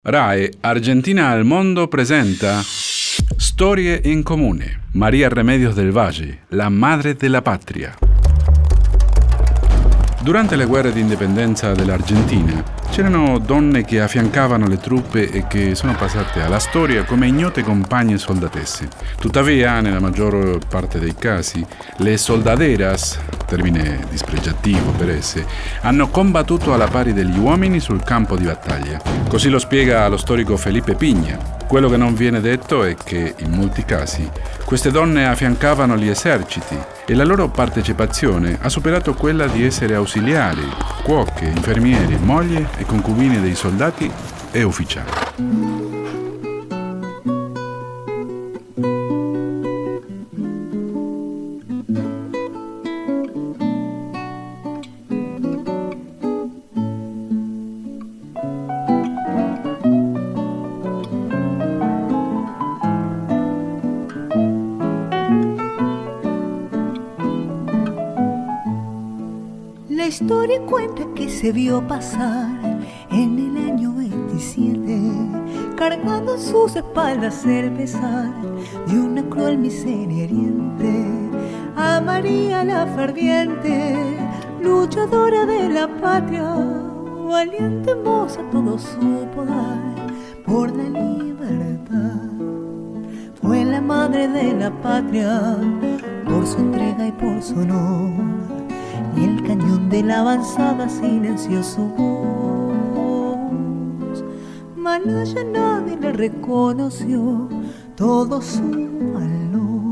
RAI Argentina al Mondo presenta Storie in Comune. María Remedios del Valle, la madre della patria. Durante le guerre di indipendenza dell'Argentina c'erano donne che affiancavano le truppe e che sono passate alla storia come ignote compagne soldatesse. Tuttavia, nella maggior parte dei casi, le soldaderas, termine dispregiativo per esse, hanno combattuto alla pari degli uomini sul campo di battaglia. Così lo spiega lo storico Felipe Piña. Quello che non viene detto è che, in molti casi, queste donne affiancavano gli eserciti e la loro partecipazione ha superato quella di essere ausiliari, cuoche, infermieri, mogli e concubine dei soldati e ufficiali. La historia cuenta que se vio pasar en el año 27, cargando en sus espaldas el pesar de una cruel miseria hiriente, a María la ferviente, luchadora de la patria, valiente moza todo supo dar por la libertad. Fue la madre de la patria por su entrega y por su honor, y el cañón de la avanzada silenció su voz. Malaya nadie le reconoció todo su valor.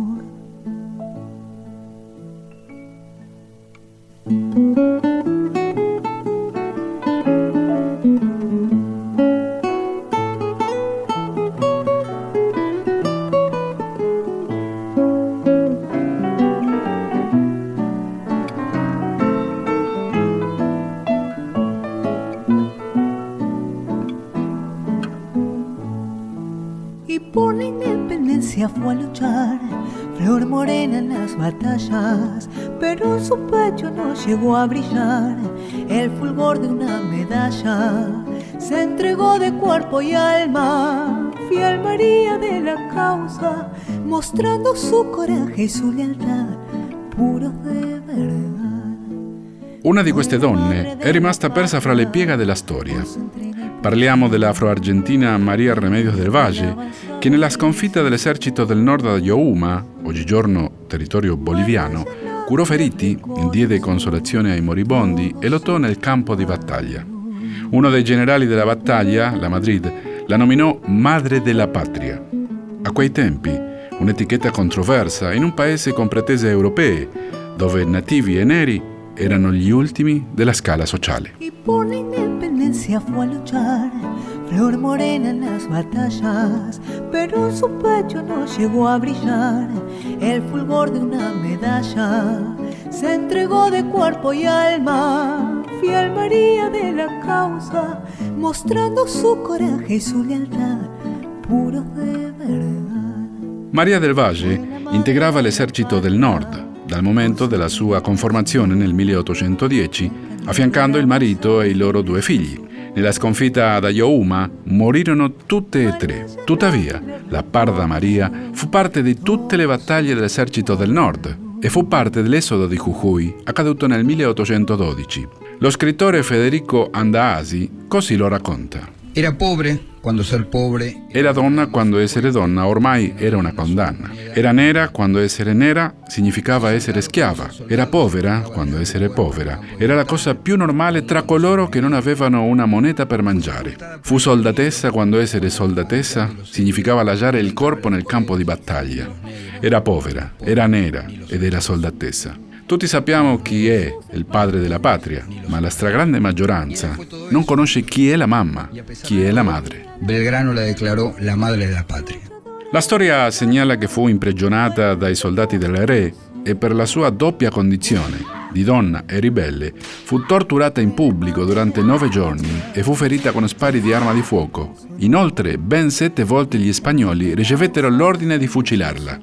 Por la independencia fue a luchar, flor morena en las batallas, pero en su pecho no llegó a brillar el fulgor de una medalla. Se entregó de cuerpo y alma, fiel María de la causa, mostrando su coraje y su lealtad, puros de verdad. Una di queste donne è rimasta persa fra le pieghe della storia. Parliamo dell'afro-argentina María Remedios del Valle, che nella sconfitta dell'esercito del nord ad Ayohuma, oggigiorno territorio boliviano, curò feriti, diede consolazione ai moribondi e lottò nel campo di battaglia. Uno dei generali della battaglia, la Madrid, la nominò Madre della Patria. A quei tempi, un'etichetta controversa in un paese con pretese europee, dove nativi e neri erano gli ultimi della scala sociale. Y por la independencia fue a luchar, flor morena en las batallas, pero en su pecho no llegó a brillar el fulgor de una medalla. Se entregó de cuerpo y alma, fiel María de la causa, mostrando su coraje y su lealtad, puros de verdad. María del Valle integrava l'esercito del nord dal momento della sua conformazione nel 1810, affiancando il marito e i loro 2 figli. Nella sconfitta ad Ayohuma morirono tutte e 3. Tuttavia, la Parda Maria fu parte di tutte le battaglie dell'esercito del nord e fu parte dell'esodo di Jujuy, accaduto nel 1812. Lo scrittore Federico Andasi così lo racconta. Era pobre quando ser pobre. Era donna quando essere donna ormai era una condanna. Era nera quando essere nera significava essere schiava. Era povera quando essere povera era la cosa più normale tra coloro che non avevano una moneta per mangiare. Fu soldatessa quando essere soldatessa significava lasciare il corpo nel campo di battaglia. Era povera, era nera ed era soldatessa. Tutti sappiamo chi è il padre della patria, ma la stragrande maggioranza non conosce chi è la mamma, chi è la madre. Belgrano la declarò la madre della patria. La storia segnala che fu imprigionata dai soldati del re e per la sua doppia condizione di donna e ribelle fu torturata in pubblico durante 9 giorni e fu ferita con spari di arma di fuoco. Inoltre, ben 7 volte gli spagnoli ricevettero l'ordine di fucilarla.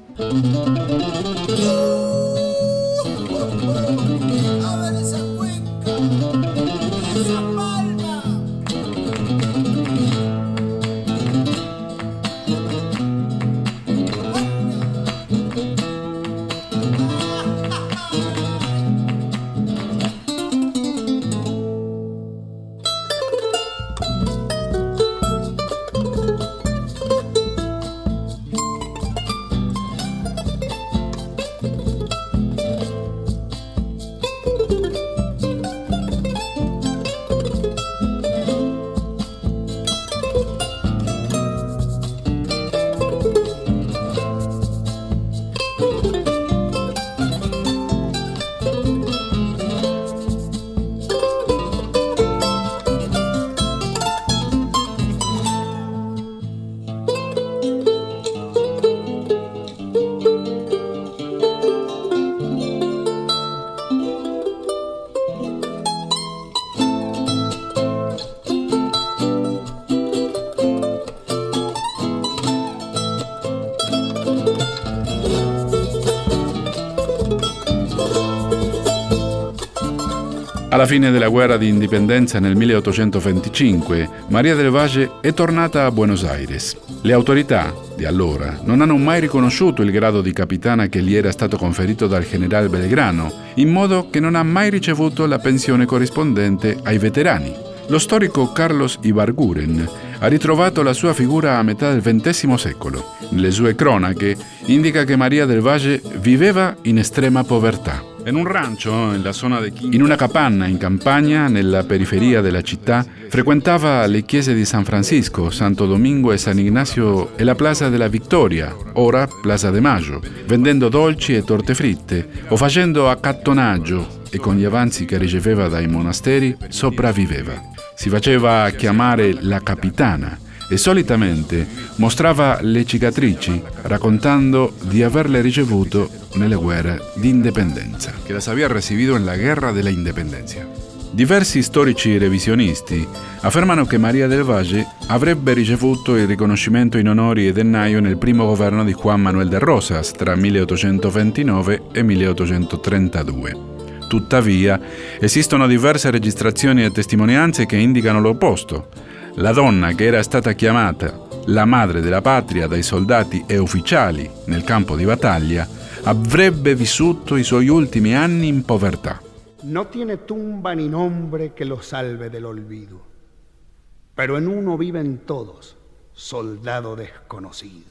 Alla fine della guerra di indipendenza nel 1825, Maria del Valle è tornata a Buenos Aires. Le autorità di allora non hanno mai riconosciuto il grado di capitana che gli era stato conferito dal generale Belgrano, in modo che non ha mai ricevuto la pensione corrispondente ai veterani. Lo storico Carlos Ibarguren ha ritrovato la sua figura a metà del XX secolo. Nelle sue cronache indica che Maria del Valle viveva in estrema povertà. In un rancio, in una capanna in campagna, nella periferia della città, frequentava le chiese di San Francisco, Santo Domingo e San Ignacio e la Plaza della Victoria, ora Plaza de Mayo, vendendo dolci e torte fritte o facendo accattonaggio e con gli avanzi che riceveva dai monasteri sopravviveva. Si faceva chiamare la capitana e solitamente mostrava le cicatrici raccontando di averle ricevuto nelle guerre di indipendenza, che las había recibido en la guerra de la independencia. Diversi storici revisionisti affermano che Maria del Valle avrebbe ricevuto il riconoscimento in onori e dennaio nel primo governo di Juan Manuel de Rosas tra 1829 e 1832. Tuttavia, esistono diverse registrazioni e testimonianze che indicano l'opposto. La donna che era stata chiamata la madre della patria dai soldati e ufficiali nel campo di battaglia avrebbe vissuto i suoi ultimi anni in povertà. No tiene tumba ni nombre que lo salve del olvido, pero en uno viven todos, soldado desconocido.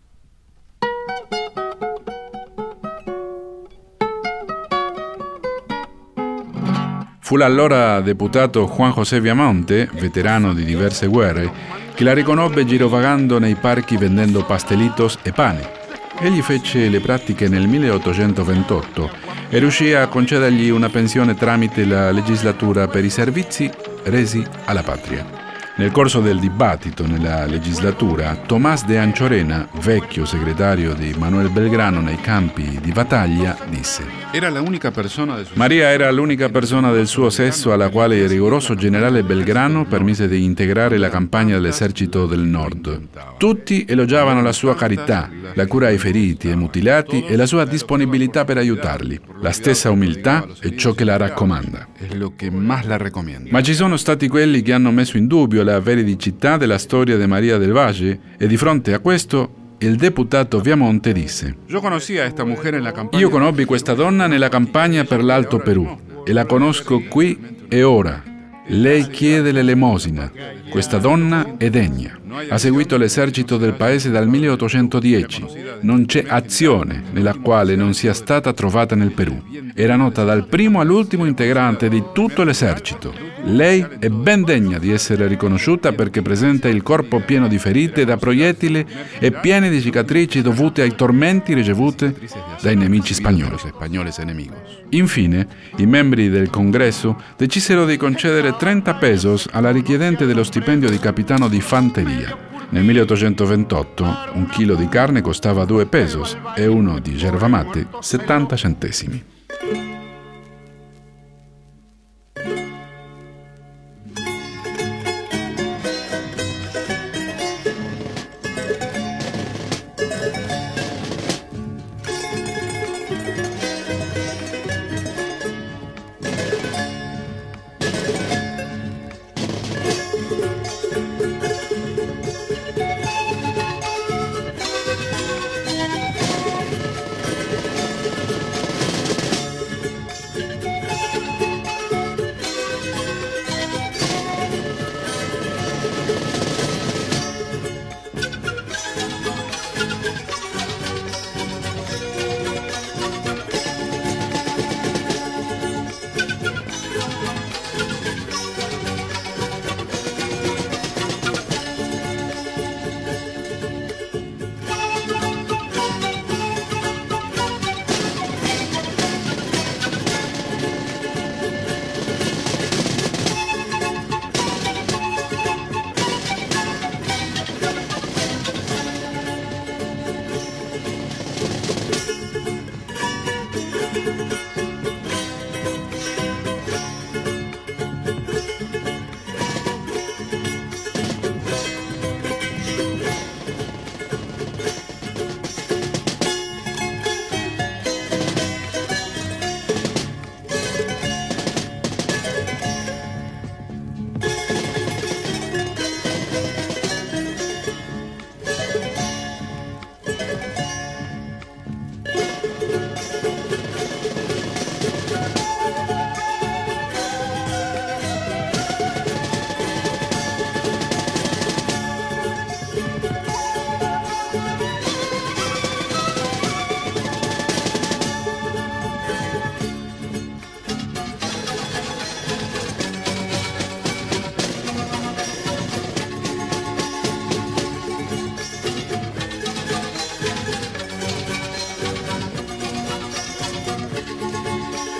Fu l'allora deputato Juan José Viamonte, veterano di diverse guerre, che la riconobbe girovagando nei parchi vendendo pastelitos e pane. Egli fece le pratiche nel 1828 e riuscì a concedergli una pensione tramite la legislatura per i servizi resi alla patria. Nel corso del dibattito nella legislatura, Tomás de Anchorena, vecchio segretario di Manuel Belgrano nei campi di battaglia, disse: Maria era l'unica persona del suo sesso alla quale il rigoroso generale Belgrano permise di integrare la campagna dell'esercito del nord. Tutti elogiavano la sua carità, la cura ai feriti e mutilati e la sua disponibilità per aiutarli. La stessa umiltà è ciò che la raccomanda. Ma ci sono stati quelli che hanno messo in dubbio la veridicità della storia di Maria del Valle e di fronte a questo il deputato Viamonte disse: Io conobbi questa donna nella campagna per l'Alto Perù e la conosco qui e ora. Lei chiede l'elemosina. Questa donna è degna. Ha seguito l'esercito del paese dal 1810. Non c'è azione nella quale non sia stata trovata nel Perù. Era nota dal primo all'ultimo integrante di tutto l'esercito. Lei è ben degna di essere riconosciuta perché presenta il corpo pieno di ferite da proiettile e piene di cicatrici dovute ai tormenti ricevuti dai nemici spagnoli. Infine, i membri del congresso decisero di concedere 30 pesos alla richiedente dello stipendio di capitano di fanteria. Nel 1828 un chilo di carne costava 2 pesos e uno di yerba mate 70 centesimi.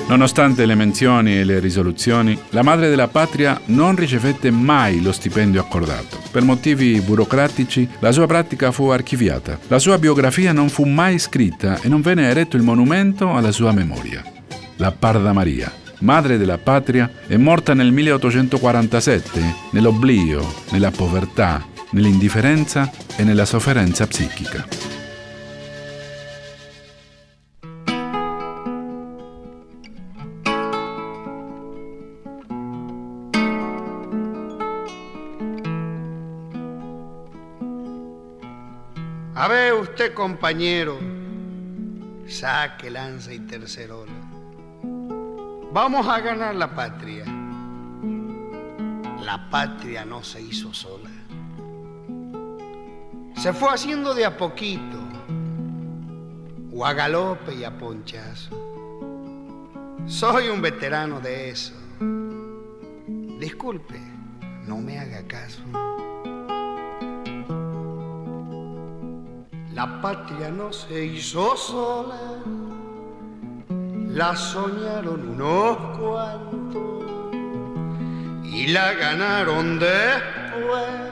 Nonostante le menzioni e le risoluzioni, la madre della patria non ricevette mai lo stipendio accordato. Per motivi burocratici, la sua pratica fu archiviata. La sua biografia non fu mai scritta e non venne eretto il monumento alla sua memoria. La Parda Maria, madre della patria, è morta nel 1847 nell'oblio, nella povertà, nell'indifferenza e nella sofferenza psichica. A ver usted, compañero, saque, lanza y tercerola. Vamos a ganar la patria. La patria no se hizo sola. Se fue haciendo de a poquito, o a galope y a ponchazo. Soy un veterano de eso. Disculpe, no me haga caso. La patria no se hizo sola, la soñaron unos cuantos y la ganaron después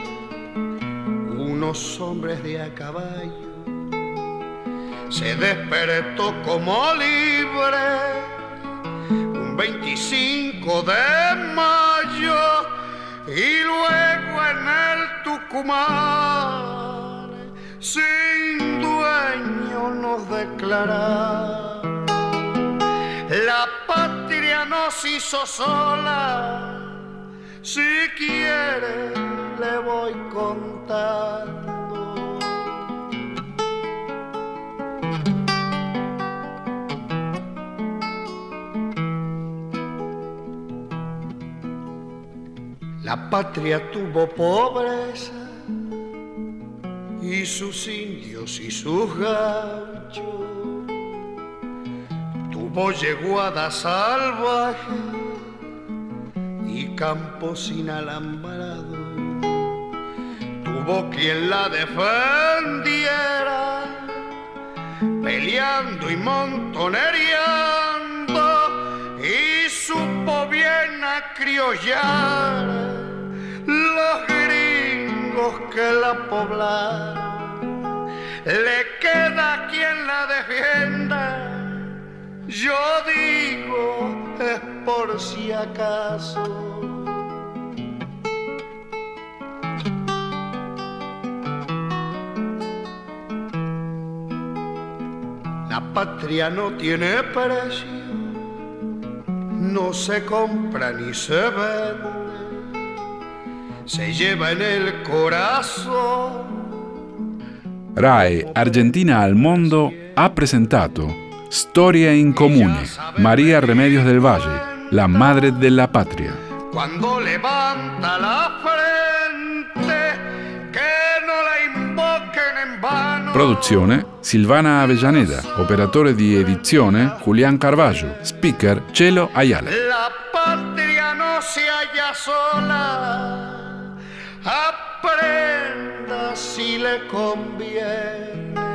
unos hombres de a caballo. Se despertó como libre un 25 de mayo y luego en el Tucumán sin dueño nos declararon. La patria nos hizo sola, si quiere le voy contando. La patria tuvo pobreza y sus indios y sus gauchos, tuvo yeguada salvaje y campos sin alambrado, tuvo quien la defendiera, peleando y montonereando, y supo bien acriollar los gringos que la poblaron. Le queda quien la defienda, yo digo es por si acaso. La patria no tiene precio, no se compra ni se vende, se lleva en el corazón. RAI Argentina al mondo ha presentato Storia in Comune, María Remedios del Valle, la madre della patria. Cuando levanta la frente, che non la invoquen en vano. Produzione Silvana Avellaneda, operatore di edizione Julián Carvalho, speaker Chelo Ayala. La patria no se halla sola, aprenda si le conviene.